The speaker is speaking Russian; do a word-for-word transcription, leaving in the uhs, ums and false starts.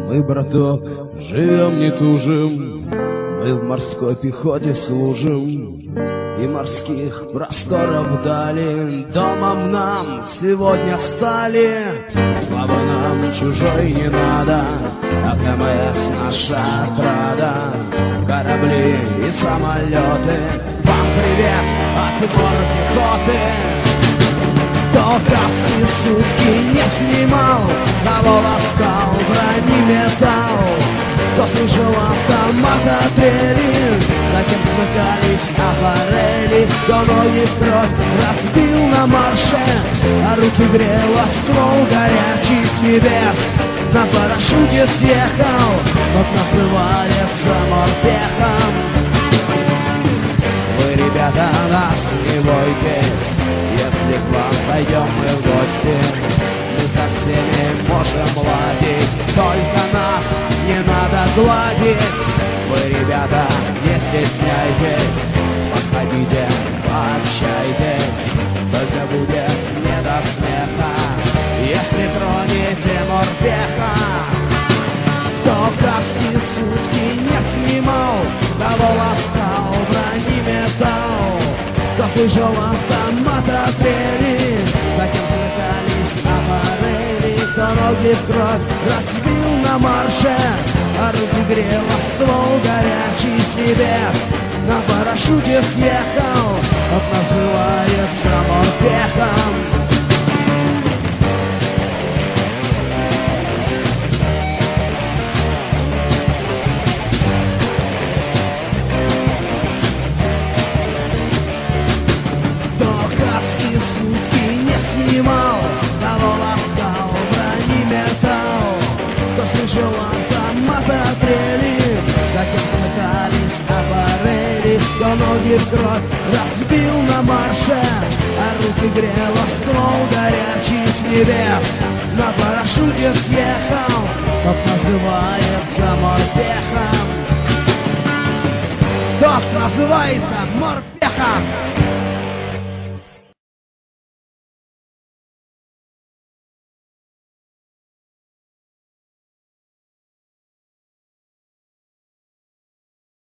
Мы, браток, живем не тужим, мы в морской пехоте служим, и морских просторов дали домом нам сегодня стали. Славы нам чужой не надо, а КМС наша отрада. Корабли и самолеты, вам привет от морпехоты. Кто каски сутки не снимал, кого ласкал, брони металл, кто служил автоматотрели, за кем смыкались афорели, кто ноги в кровь разбил на марше, а руки грел ствол горячий с небес. На парашюте съехал, вот называется морпехом. Вы, ребята, нас не бойтесь, если к вам зайдем мы в гости, мы со всеми можем ладить, только нас не надо гладить. Вы, ребята, не стесняйтесь, подходите, пообщайтесь, только будет не до смеха, если тронете морпеха. Кто каски сутки не снимал, кого ласкал, брони металл, кто слышал автоматотрели, за кем смыкались афорели, кто ноги в кровь разбил на марше, а руки грел ствол горячий с небес. На парашюте съехал, вот называется морпехом. Сутки не снимал, кого ласкал, брони металл, кто слышал автоматотрели, за кем смыкались афорели, кто ноги в кровь разбил на марше, а руки грел ствол горячий с небес. На парашюте съехал, тот называется морпехом. Тот называется морпехом.